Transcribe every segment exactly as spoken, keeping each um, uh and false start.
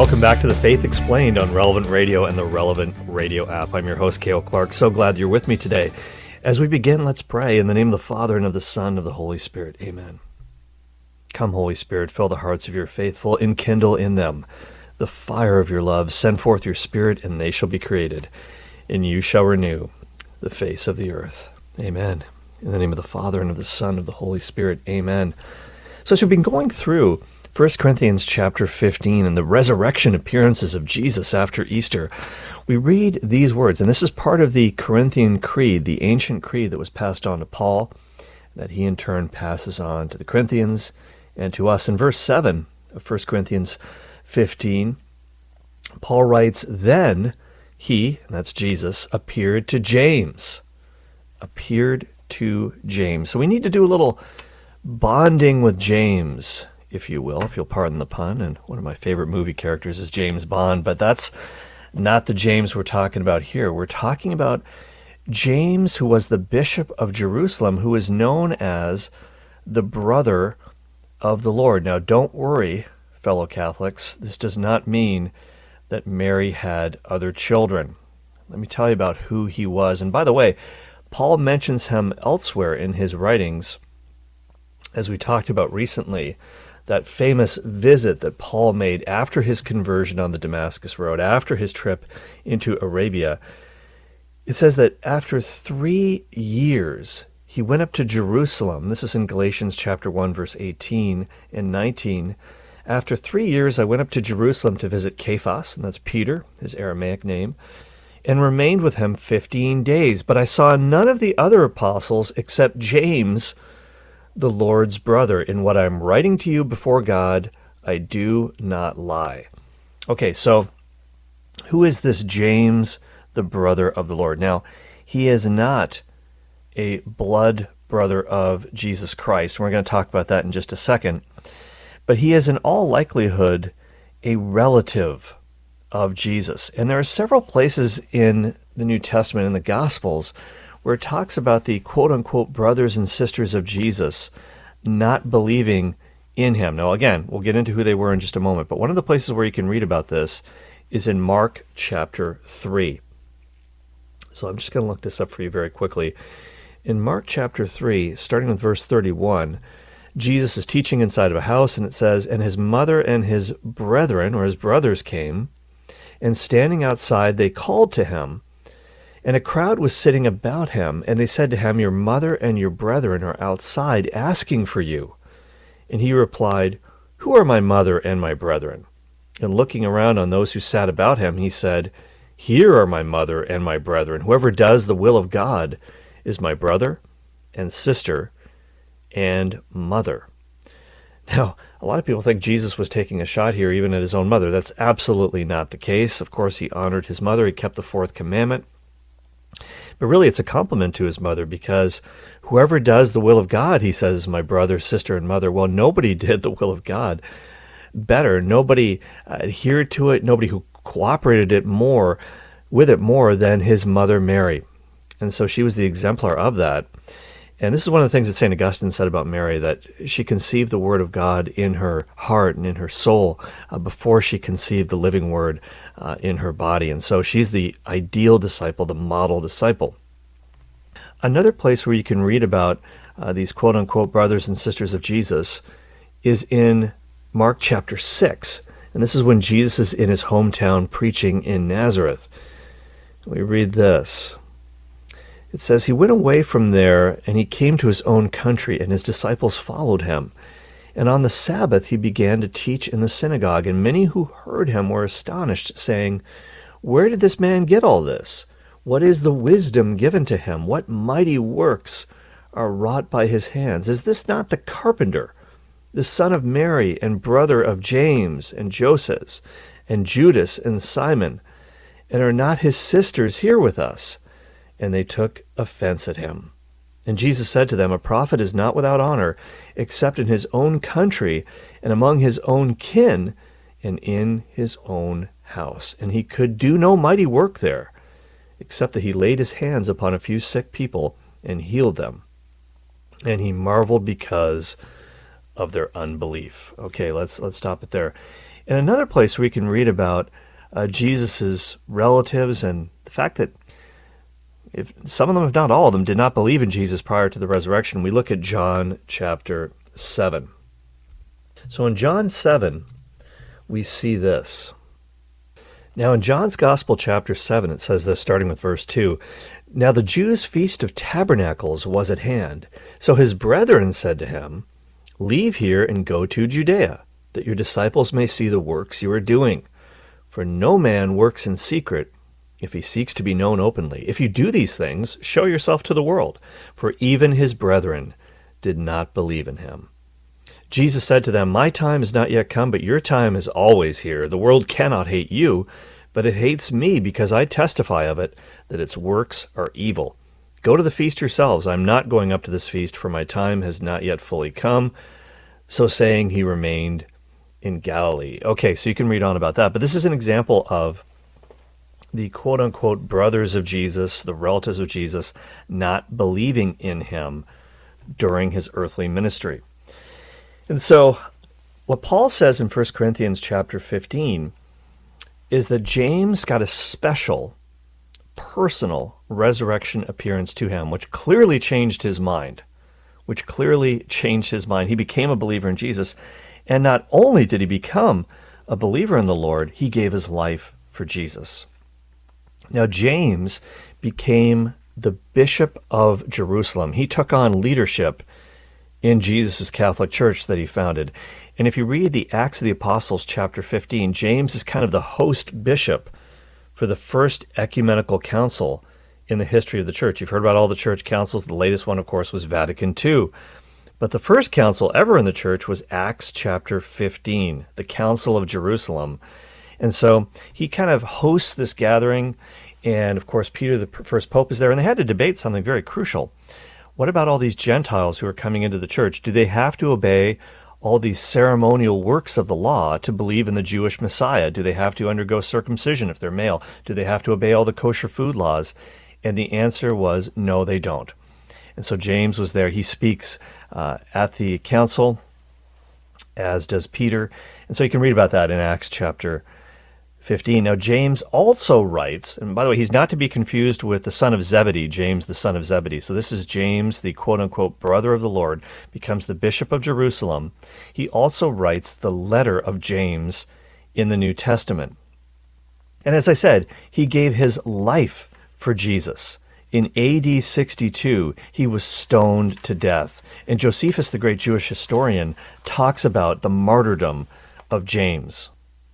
Welcome back to The Faith Explained on Relevant Radio and the Relevant Radio app. I'm your host, Cale Clark. So glad you're with me today. As we begin, let's pray in the name of the Father, and of the Son, and of the Holy Spirit. Amen. Come, Holy Spirit, fill the hearts of your faithful, enkindle in them the fire of your love. Send forth your Spirit, and they shall be created, and you shall renew the face of the earth. Amen. In the name of the Father, and of the Son, and of the Holy Spirit. Amen. So as we've been going through First Corinthians chapter fifteen and the resurrection appearances of Jesus after Easter, we read these words, and this is part of the Corinthian Creed, the ancient creed that was passed on to Paul, that he in turn passes on to the Corinthians and to us. In verse seven of First Corinthians fifteen, Paul writes, "Then he," and that's Jesus, "appeared to James." Appeared to James. So we need to do a little bonding with James, if you will, if you'll pardon the pun. And one of my favorite movie characters is James Bond, but that's not the James we're talking about here. We're talking about James, who was the Bishop of Jerusalem, who is known as the brother of the Lord. Now, don't worry, fellow Catholics. This does not mean that Mary had other children. Let me tell you about who he was. And by the way, Paul mentions him elsewhere in his writings, as we talked about recently, that famous visit that Paul made after his conversion on the Damascus Road, after his trip into Arabia. It says that after three years, he went up to Jerusalem. This is in Galatians chapter one, verse eighteen and nineteen. After three years, I went up to Jerusalem to visit Cephas, and that's Peter, his Aramaic name, and remained with him fifteen days. But I saw none of the other apostles except James, the Lord's brother. In what I'm writing to you before God, I do not lie. Okay, so who is this James, the brother of the Lord? Now, he is not a blood brother of Jesus Christ. We're going to talk about that in just a second. But he is in all likelihood a relative of Jesus. And there are several places in the New Testament, in the Gospels, where it talks about the quote-unquote brothers and sisters of Jesus not believing in him. Now, again, we'll get into who they were in just a moment, but one of the places where you can read about this is in Mark chapter three. So I'm just going to look this up for you very quickly. In Mark chapter three, starting with verse thirty-one, Jesus is teaching inside of a house, and it says, "And his mother and his brethren," or his brothers, came, and standing outside they called to him. And a crowd was sitting about him, and they said to him, "Your mother and your brethren are outside asking for you." And he replied, "Who are my mother and my brethren?" And looking around on those who sat about him, he said, "Here are my mother and my brethren. Whoever does the will of God is my brother and sister and mother." Now, a lot of people think Jesus was taking a shot here even at his own mother. That's absolutely not the case. Of course, he honored his mother. He kept the fourth commandment. But really, it's a compliment to his mother, because whoever does the will of God, he says, is my brother, sister, and mother. Well, nobody did the will of God better. Nobody adhered to it. Nobody who cooperated it more with it more than his mother, Mary. And so she was the exemplar of that. And this is one of the things that Saint Augustine said about Mary, that she conceived the Word of God in her heart and in her soul uh, before she conceived the living Word uh, in her body. And so she's the ideal disciple, the model disciple. Another place where you can read about uh, these quote-unquote brothers and sisters of Jesus is in Mark chapter six. And this is when Jesus is in his hometown preaching in Nazareth. We read this. It says, "He went away from there, and he came to his own country, and his disciples followed him. And on the Sabbath he began to teach in the synagogue, and many who heard him were astonished, saying, 'Where did this man get all this? What is the wisdom given to him? What mighty works are wrought by his hands? Is this not the carpenter, the son of Mary, and brother of James, and Joses, and Judas, and Simon? And are not his sisters here with us?' And they took offense at him. And Jesus said to them, 'A prophet is not without honor, except in his own country, and among his own kin, and in his own house.' And he could do no mighty work there, except that he laid his hands upon a few sick people and healed them. And he marveled because of their unbelief." Okay, let's let's stop it there. And another place we can read about uh, Jesus' relatives and the fact that if some of them, if not all of them, did not believe in Jesus prior to the resurrection, we look at John chapter seven. So in John seven, we see this. Now in John's Gospel chapter seven, it says this, starting with verse two, "Now the Jews' feast of tabernacles was at hand. So his brethren said to him, 'Leave here and go to Judea, that your disciples may see the works you are doing. For no man works in secret if he seeks to be known openly. If you do these things, show yourself to the world.' For even his brethren did not believe in him. Jesus said to them, 'My time is not yet come, but your time is always here. The world cannot hate you, but it hates me because I testify of it, that its works are evil. Go to the feast yourselves. I'm not going up to this feast, for my time has not yet fully come.' So saying, he remained in Galilee." Okay, so you can read on about that. But this is an example of the quote-unquote brothers of Jesus, the relatives of Jesus, not believing in him during his earthly ministry. And so what Paul says in First Corinthians chapter fifteen is that James got a special, personal resurrection appearance to him, which clearly changed his mind, which clearly changed his mind. He became a believer in Jesus, and not only did he become a believer in the Lord, he gave his life for Jesus. Now, James became the Bishop of Jerusalem. He took on leadership in Jesus' Catholic Church that he founded. And if you read the Acts of the Apostles, chapter fifteen, James is kind of the host bishop for the first ecumenical council in the history of the church. You've heard about all the church councils. The latest one, of course, was Vatican Two. But the first council ever in the church was Acts chapter fifteen, the Council of Jerusalem. And so he kind of hosts this gathering, and of course Peter, the first pope, is there, and they had to debate something very crucial. What about all these Gentiles who are coming into the church? Do they have to obey all these ceremonial works of the law to believe in the Jewish Messiah? Do they have to undergo circumcision if they're male? Do they have to obey all the kosher food laws? And the answer was, no, they don't. And so James was there. He speaks uh, at the council, as does Peter. And so you can read about that in Acts chapter fifteen. Now, James also writes, and by the way, he's not to be confused with the son of Zebedee, James, the son of Zebedee. So this is James, the quote-unquote brother of the Lord, becomes the Bishop of Jerusalem. He also writes the letter of James in the New Testament. And as I said, he gave his life for Jesus. In A D sixty-two, he was stoned to death. And Josephus, the great Jewish historian, talks about the martyrdom of James.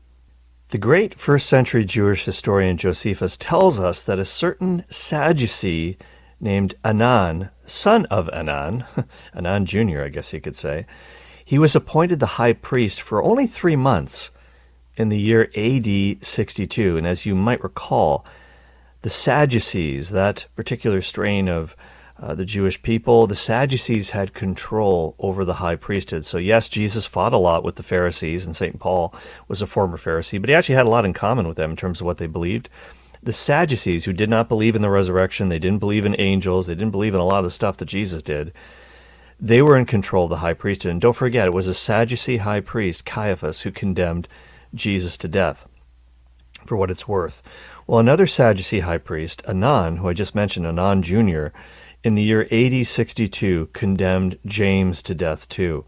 The great first century Jewish historian Josephus tells us that a certain Sadducee named Anan, son of Anan, Anan Junior, I guess you could say, he was appointed the high priest for only three months in the year A D sixty-two. And as you might recall, the Sadducees, that particular strain of uh, the Jewish people, the Sadducees had control over the high priesthood. So yes, Jesus fought a lot with the Pharisees, and Saint Paul was a former Pharisee, but he actually had a lot in common with them in terms of what they believed. The Sadducees, who did not believe in the resurrection, they didn't believe in angels, they didn't believe in a lot of the stuff that Jesus did, they were in control of the high priesthood. And don't forget, it was a Sadducee high priest, Caiaphas, who condemned Jesus to death, for what it's worth. Well, another Sadducee high priest, Anan, who I just mentioned, Anan Junior, in the year A D sixty-two, condemned James to death too.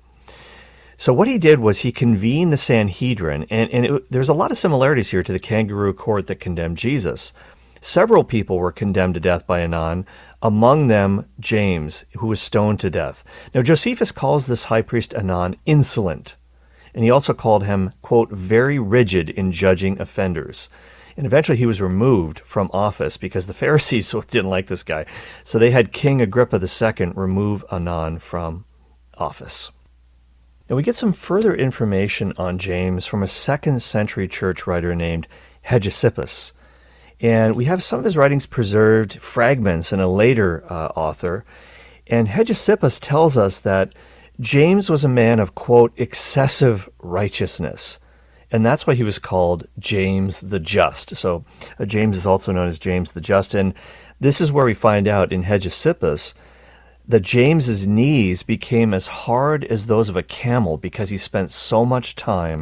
So what he did was he convened the Sanhedrin, and, and it, there's a lot of similarities here to the kangaroo court that condemned Jesus. Several people were condemned to death by Anan, among them James, who was stoned to death. Now, Josephus calls this high priest Anan insolent, and he also called him, quote, very rigid in judging offenders. And eventually he was removed from office because the Pharisees didn't like this guy. So they had King Agrippa the Second remove Anan from office. Now we get some further information on James from a second century church writer named Hegesippus. And we have some of his writings preserved, fragments in a later uh, author. And Hegesippus tells us that James was a man of, quote, excessive righteousness. And that's why he was called James the Just. So uh, James is also known as James the Just. And this is where we find out in Hegesippus that James's knees became as hard as those of a camel because he spent so much time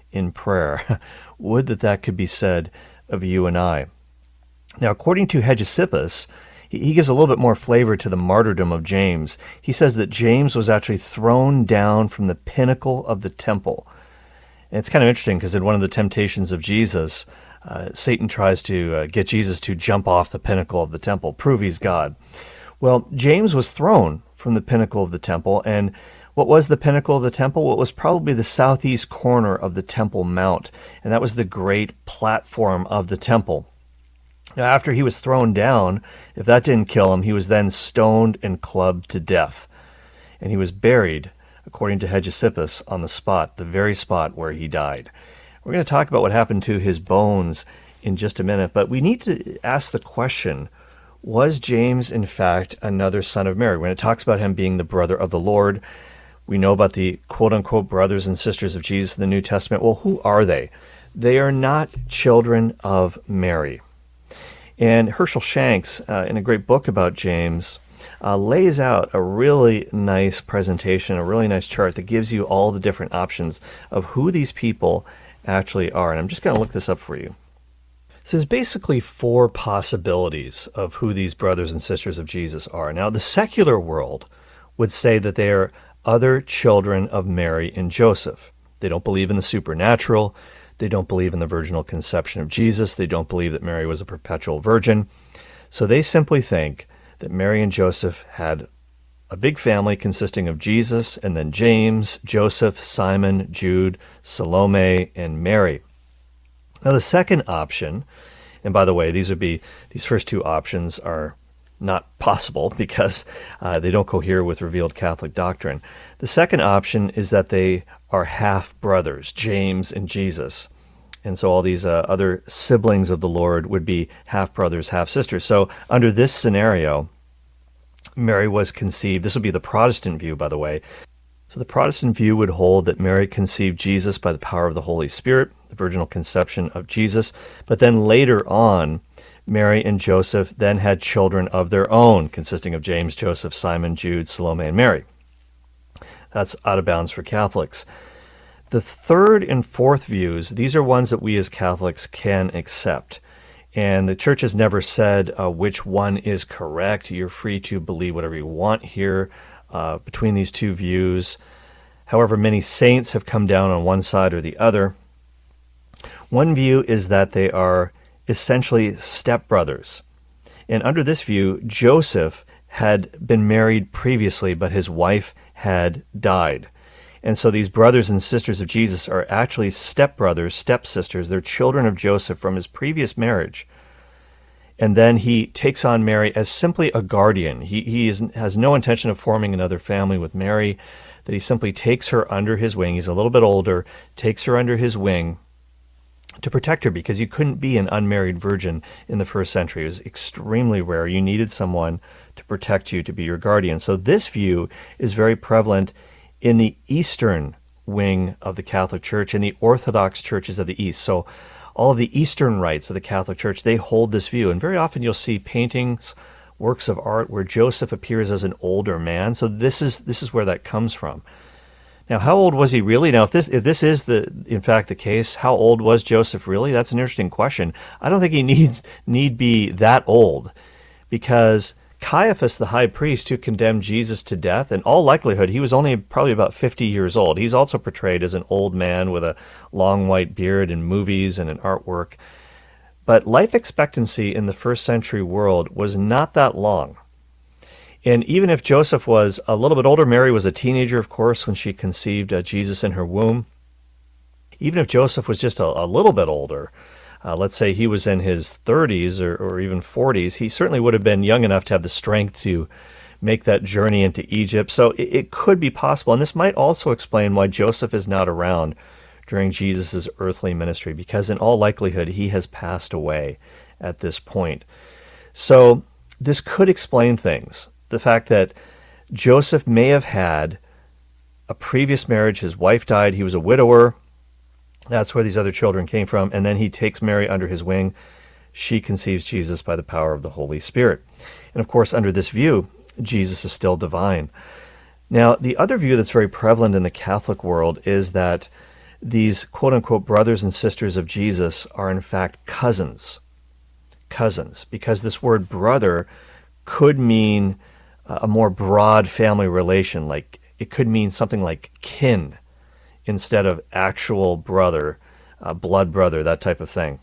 in prayer. Would that that could be said of you and I. Now, according to Hegesippus, he gives a little bit more flavor to the martyrdom of James. He says that James was actually thrown down from the pinnacle of the temple. And it's kind of interesting because in one of the temptations of Jesus, uh, Satan tries to uh, get Jesus to jump off the pinnacle of the temple, prove he's God. Well, James was thrown from the pinnacle of the temple, and what was the pinnacle of the temple? Well, it was probably the southeast corner of the Temple Mount, and that was the great platform of the temple. Now, after he was thrown down, if that didn't kill him, he was then stoned and clubbed to death. And he was buried, according to Hegesippus, on the spot, the very spot where he died. We're going to talk about what happened to his bones in just a minute, but we need to ask the question, was James, in fact, another son of Mary? When it talks about him being the brother of the Lord, we know about the quote-unquote brothers and sisters of Jesus in the New Testament. Well, who are they? They are not children of Mary. And Herschel Shanks, uh, in a great book about James, uh, lays out a really nice presentation, a really nice chart that gives you all the different options of who these people actually are. And I'm just going to look this up for you. So there's basically four possibilities of who these brothers and sisters of Jesus are. Now, the secular world would say that they are other children of Mary and Joseph. They don't believe in the supernatural. They don't believe in the virginal conception of Jesus. They don't believe that Mary was a perpetual virgin. So they simply think that Mary and Joseph had a big family consisting of Jesus and then James, Joseph, Simon, Jude, Salome, and Mary. Now the second option, and by the way, these would be these first two options are not possible because uh, they don't cohere with revealed Catholic doctrine. The second option is that they are half-brothers, James and Jesus. And so all these uh, other siblings of the Lord would be half-brothers, half-sisters. So under this scenario, Mary was conceived. This would be the Protestant view, by the way. So the Protestant view would hold that Mary conceived Jesus by the power of the Holy Spirit, the virginal conception of Jesus. But then later on, Mary and Joseph then had children of their own, consisting of James, Joseph, Simon, Jude, Salome, and Mary. That's out of bounds for Catholics. The third and fourth views, these are ones that we as Catholics can accept. And the Church has never said uh, which one is correct. You're free to believe whatever you want here uh, between these two views. However, many saints have come down on one side or the other. One view is that they are essentially stepbrothers. And under this view, Joseph had been married previously, but his wife had died. And so these brothers and sisters of Jesus are actually stepbrothers, stepsisters. They're children of Joseph from his previous marriage. And then he takes on Mary as simply a guardian. He, he is, has no intention of forming another family with Mary, that he simply takes her under his wing. He's a little bit older, takes her under his wing to protect her, because you couldn't be an unmarried virgin in the first century. It was extremely rare. You needed someone to protect you, to be your guardian. So this view is very prevalent in the Eastern wing of the Catholic Church and the Orthodox churches of the East. So all of the Eastern rites of the Catholic Church, they hold this view. And very often you'll see paintings, works of art where Joseph appears as an older man. So this is this is where that comes from. Now, how old was he really? Now, if this if this is the in fact the case, how old was Joseph really? That's an interesting question. I don't think he needs need be that old, because Caiaphas, the high priest who condemned Jesus to death, in all likelihood, he was only probably about fifty years old. He's also portrayed as an old man with a long white beard in movies and in artwork. But life expectancy in the first century world was not that long. And even if Joseph was a little bit older, Mary was a teenager, of course, when she conceived uh, Jesus in her womb. Even if Joseph was just a, a little bit older, uh, let's say he was in his thirties or, or even forties, he certainly would have been young enough to have the strength to make that journey into Egypt. So it, it could be possible. And this might also explain why Joseph is not around during Jesus' earthly ministry, because in all likelihood, he has passed away at this point. So this could explain things. The fact that Joseph may have had a previous marriage, his wife died, he was a widower, that's where these other children came from, and then he takes Mary under his wing. She conceives Jesus by the power of the Holy Spirit. And of course, under this view, Jesus is still divine. Now, the other view that's very prevalent in the Catholic world is that these quote-unquote brothers and sisters of Jesus are in fact cousins. Cousins, because this word brother could mean a more broad family relation, like it could mean something like kin instead of actual brother, uh, blood brother, that type of thing.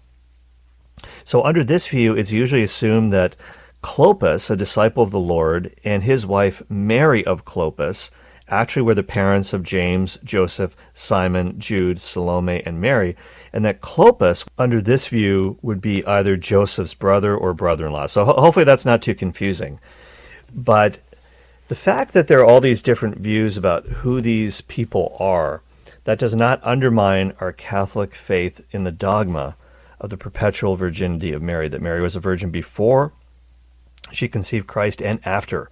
So under this view, it's usually assumed that Clopas, a disciple of the Lord, and his wife Mary of Clopas actually were the parents of James, Joseph, Simon, Jude, Salome, and Mary, and that Clopas, under this view, would be either Joseph's brother or brother-in-law. So ho- hopefully that's not too confusing. But the fact that there are all these different views about who these people are, that does not undermine our Catholic faith in the dogma of the perpetual virginity of Mary, that Mary was a virgin before she conceived Christ and after,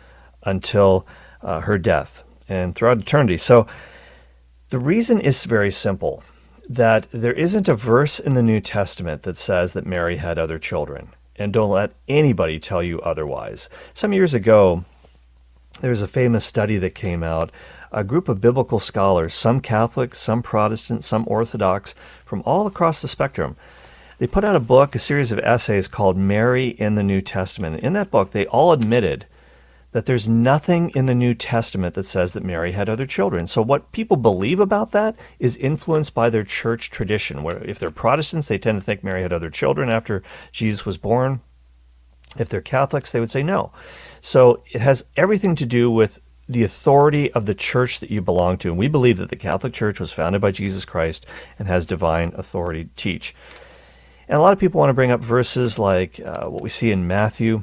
until uh, her death and throughout eternity. So the reason is very simple, that there isn't a verse in the New Testament that says that Mary had other children, and don't let anybody tell you otherwise. Some years ago, there was a famous study that came out. A group of biblical scholars, some Catholic, some Protestant, some Orthodox, from all across the spectrum, they put out a book, a series of essays called Mary in the New Testament. In that book, they all admitted that there's nothing in the New Testament that says that Mary had other children. So what people believe about that is influenced by their church tradition. Where if they're Protestants, they tend to think Mary had other children after Jesus was born. If they're Catholics, they would say no. So it has everything to do with the authority of the church that you belong to. And we believe that the Catholic Church was founded by Jesus Christ and has divine authority to teach. And a lot of people want to bring up verses like uh, what we see in Matthew.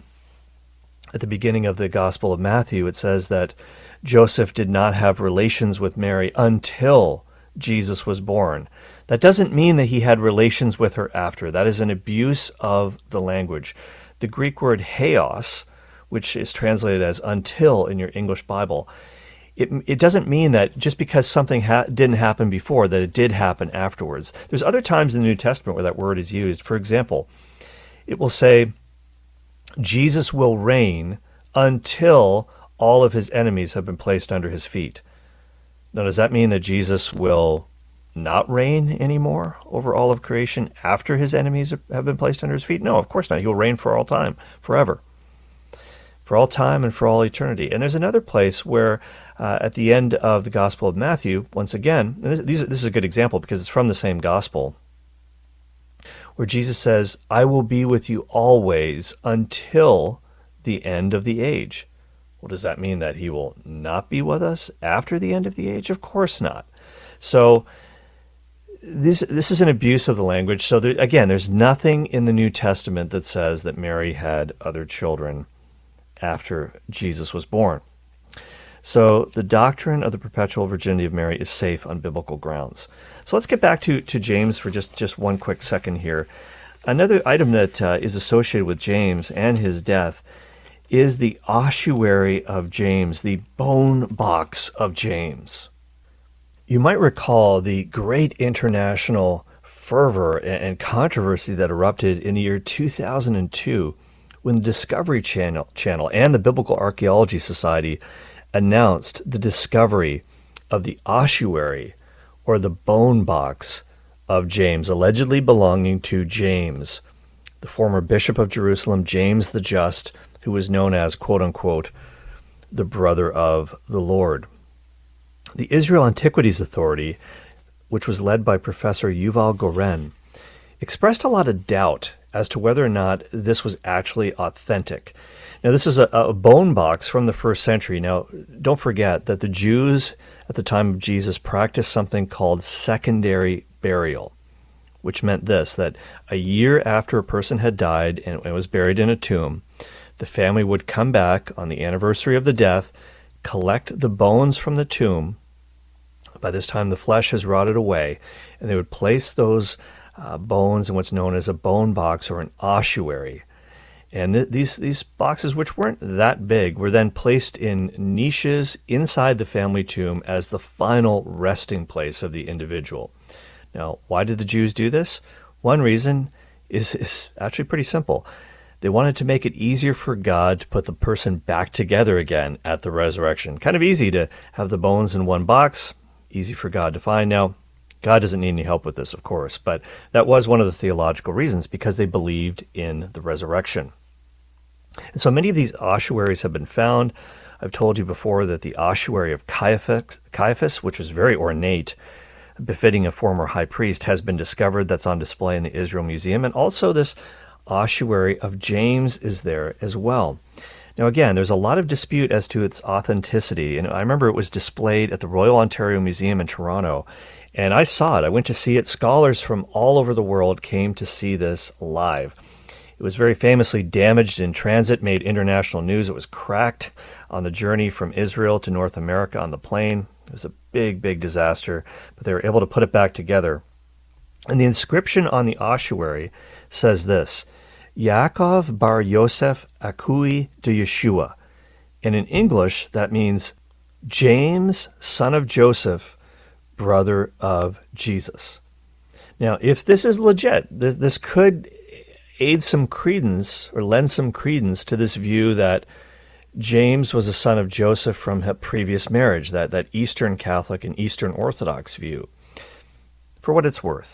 At the beginning of the Gospel of Matthew, it says that Joseph did not have relations with Mary until Jesus was born. That doesn't mean that he had relations with her after. That is an abuse of the language. The Greek word "heos," which is translated as "until" in your English Bible, it, it doesn't mean that just because something ha- didn't happen before, that it did happen afterwards. There's other times in the New Testament where that word is used. For example, it will say, Jesus will reign until all of his enemies have been placed under his feet. Now, does that mean that Jesus will not reign anymore over all of creation after his enemies have been placed under his feet? No, of course not. He will reign for all time, forever. For all time and for all eternity. And there's another place where uh, at the end of the Gospel of Matthew, once again, and this, these, this is a good example because it's from the same Gospel, where Jesus says, I will be with you always until the end of the age. Well, does that mean that he will not be with us after the end of the age? Of course not. So this this is an abuse of the language. So there, again, there's nothing in the New Testament that says that Mary had other children after Jesus was born. So the doctrine of the perpetual virginity of Mary is safe on biblical grounds. So let's get back to, to James for just, just one quick second here. Another item that uh, is associated with James and his death is the ossuary of James, the bone box of James. You might recall the great international fervor and controversy that erupted in the year two thousand two when the Discovery Channel, Channel and the Biblical Archaeology Society announced the discovery of the ossuary, or the bone box of James, allegedly belonging to James, the former Bishop of Jerusalem, James the Just, who was known as, quote-unquote, the brother of the Lord. The Israel Antiquities Authority, which was led by Professor Yuval Goren, expressed a lot of doubt as to whether or not this was actually authentic. Now, this is a, a bone box from the first century. Now, don't forget that the Jews at the time of Jesus practiced something called secondary burial, which meant this, that a year after a person had died and, and was buried in a tomb, the family would come back on the anniversary of the death, collect the bones from the tomb. By this time, the flesh has rotted away, and they would place those uh, bones in what's known as a bone box or an ossuary. And th- these these boxes, which weren't that big, were then placed in niches inside the family tomb as the final resting place of the individual. Now, why did the Jews do this? One reason is, is actually pretty simple. They wanted to make it easier for God to put the person back together again at the resurrection. Kind of easy to have the bones in one box, easy for God to find. Now, God doesn't need any help with this, of course, but that was one of the theological reasons, because they believed in the resurrection. And so many of these ossuaries have been found. I've told you before that the ossuary of Caiaphas, Caiaphas, which was very ornate, befitting a former high priest, has been discovered. That's on display in the Israel Museum. And also this ossuary of James is there as well. Now, again, there's a lot of dispute as to its authenticity. And I remember it was displayed at the Royal Ontario Museum in Toronto. And I saw it. I went to see it. Scholars from all over the world came to see this live. It was very famously damaged in transit, made international news. It was cracked on the journey from Israel to North America on the plane. It was a big, big disaster, but they were able to put it back together. And the inscription on the ossuary says this: Yaakov bar Yosef Akui de Yeshua. And in English, that means James, son of Joseph, brother of Jesus. Now, if this is legit, th- this could aid some credence or lend some credence to this view that James was a son of Joseph from a previous marriage, that, that Eastern Catholic and Eastern Orthodox view. For what it's worth,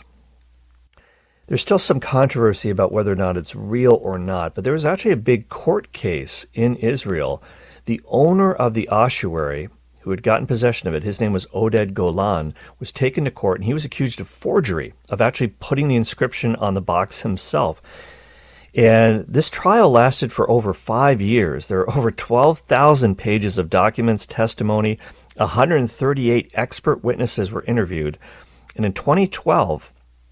there's still some controversy about whether or not it's real or not, but there was actually a big court case in Israel. The owner of the ossuary, who had gotten possession of it, his name was Oded Golan, was taken to court, and he was accused of forgery, of actually putting the inscription on the box himself. And this trial lasted for over five years. There are over twelve thousand pages of documents, testimony, one hundred thirty-eight expert witnesses were interviewed. And in twenty twelve,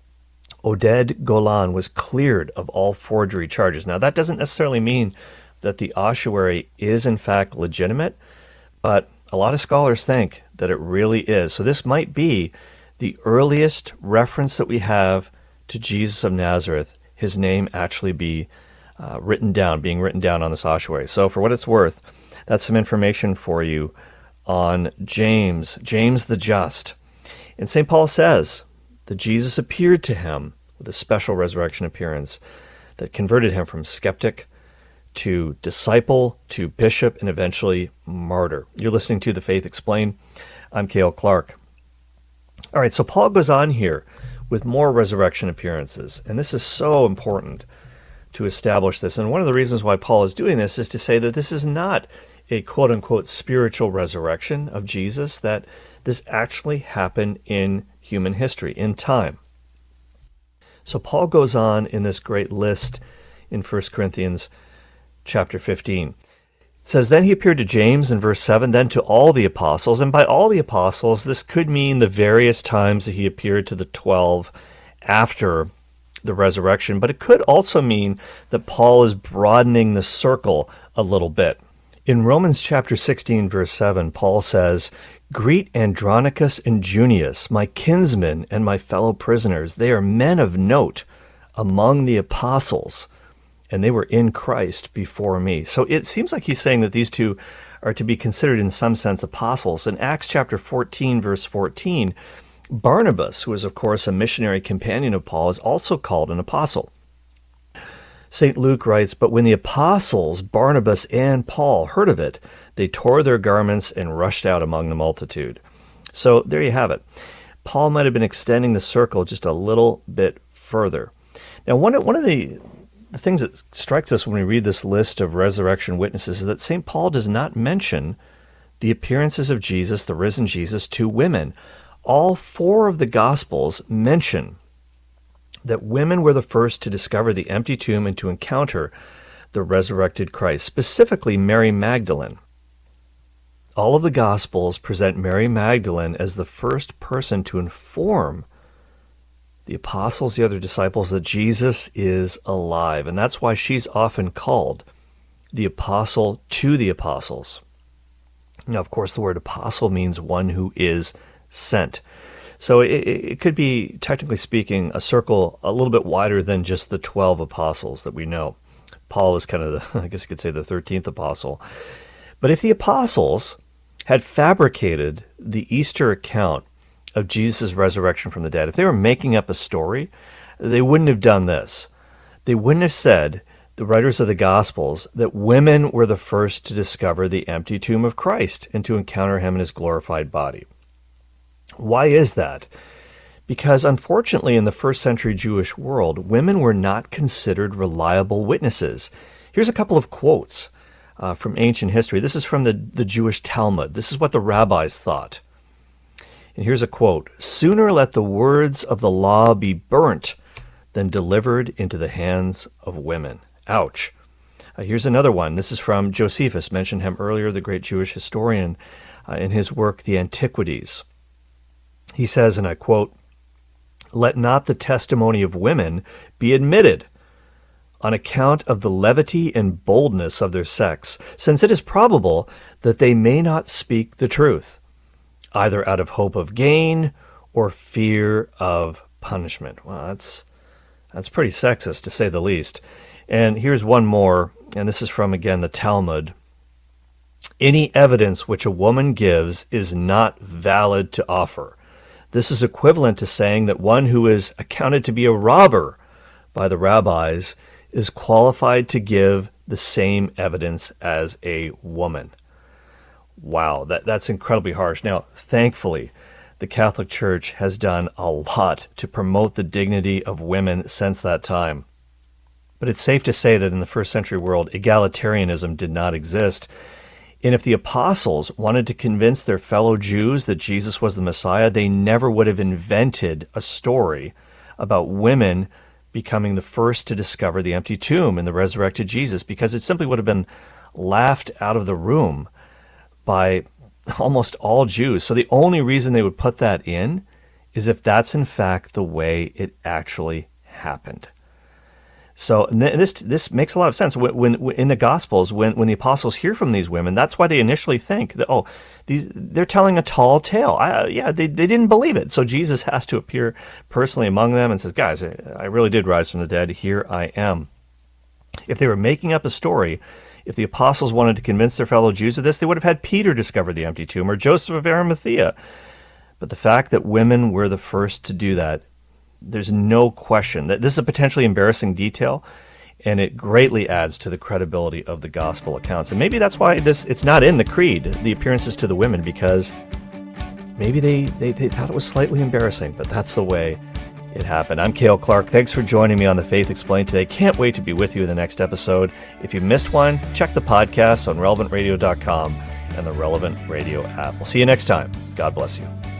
Oded Golan was cleared of all forgery charges. Now, that doesn't necessarily mean that the ossuary is in fact legitimate, but a lot of scholars think that it really is. So this might be the earliest reference that we have to Jesus of Nazareth, his name actually be uh, written down, being written down on this ossuary. So for what it's worth, that's some information for you on James, James the Just. And Saint Paul says that Jesus appeared to him with a special resurrection appearance that converted him from skeptic to disciple, to bishop, and eventually martyr. You're listening to The Faith Explained. I'm Cale Clark. All right, so Paul goes on here with more resurrection appearances, and this is so important to establish this. And one of the reasons why Paul is doing this is to say that this is not a quote-unquote spiritual resurrection of Jesus, that this actually happened in human history, in time. So Paul goes on in this great list in First Corinthians chapter fifteen. It says, then he appeared to James in verse seven, then to all the apostles. And by all the apostles, this could mean the various times that he appeared to the twelve after the resurrection, but it could also mean that Paul is broadening the circle a little bit. In Romans chapter sixteen, verse seven, Paul says, greet Andronicus and Junius, my kinsmen and my fellow prisoners. They are men of note among the apostles, and they were in Christ before me. So it seems like he's saying that these two are to be considered in some sense apostles. In Acts chapter fourteen, verse fourteen, Barnabas, who is of course a missionary companion of Paul, is also called an apostle. Saint Luke writes, but when the apostles, Barnabas and Paul, heard of it, they tore their garments and rushed out among the multitude. So there you have it. Paul might have been extending the circle just a little bit further. Now, one of, one of the, the things that strikes us when we read this list of resurrection witnesses is that Saint Paul does not mention the appearances of Jesus, the risen Jesus, to women. All four of the Gospels mention that women were the first to discover the empty tomb and to encounter the resurrected Christ, specifically Mary Magdalene. All of the Gospels present Mary Magdalene as the first person to inform the apostles, the other disciples, that Jesus is alive. And that's why she's often called the apostle to the apostles. Now, of course, the word apostle means one who is sent. So it, it could be, technically speaking, a circle a little bit wider than just the twelve apostles that we know. Paul is kind of, the, I guess you could say, the thirteenth apostle. But if the apostles had fabricated the Easter account of Jesus' resurrection from the dead, if they were making up a story, they wouldn't have done this. They wouldn't have said, the writers of the Gospels, that women were the first to discover the empty tomb of Christ and to encounter him in his glorified body. Why is that? Because unfortunately, in the first century Jewish world, women were not considered reliable witnesses. Here's a couple of quotes uh, from ancient history. This is from the, the Jewish Talmud. This is what the rabbis thought. And here's a quote: "Sooner let the words of the law be burnt than delivered into the hands of women." Ouch. Uh, here's another one. This is from Josephus, mentioned him earlier, the great Jewish historian, uh, in his work, The Antiquities. He says, and I quote, "Let not the testimony of women be admitted on account of the levity and boldness of their sex, since it is probable that they may not speak the truth, either out of hope of gain or fear of punishment." Well, that's that's pretty sexist, to say the least. And here's one more, and this is from, again, the Talmud. "Any evidence which a woman gives is not valid to offer. This is equivalent to saying that one who is accounted to be a robber by the rabbis is qualified to give the same evidence as a woman." Wow, that, that's incredibly harsh. Now, thankfully, the Catholic Church has done a lot to promote the dignity of women since that time. But it's safe to say that in the first century world, egalitarianism did not exist. And if the apostles wanted to convince their fellow Jews that Jesus was the Messiah, they never would have invented a story about women becoming the first to discover the empty tomb and the resurrected Jesus, because it simply would have been laughed out of the room by almost all Jews. So the only reason they would put that in is if that's in fact the way it actually happened. So and this this makes a lot of sense. When, when in the Gospels, when, when the apostles hear from these women, that's why they initially think that, oh, these they're telling a tall tale. I, yeah, they, they didn't believe it. So Jesus has to appear personally among them and says, guys, I, I really did rise from the dead. Here I am. If they were making up a story, if the apostles wanted to convince their fellow Jews of this, they would have had Peter discover the empty tomb or Joseph of Arimathea. But the fact that women were the first to do that, there's no question that this is a potentially embarrassing detail, and it greatly adds to the credibility of the gospel accounts. And maybe that's why this it's not in the creed, the appearances to the women, because maybe they, they, they thought it was slightly embarrassing, but that's the way it happened. I'm Cale Clark. Thanks for joining me on The Faith Explained today. Can't wait to be with you in the next episode. If you missed one, check the podcast on relevant radio dot com and the Relevant Radio app. We'll see you next time. God bless you.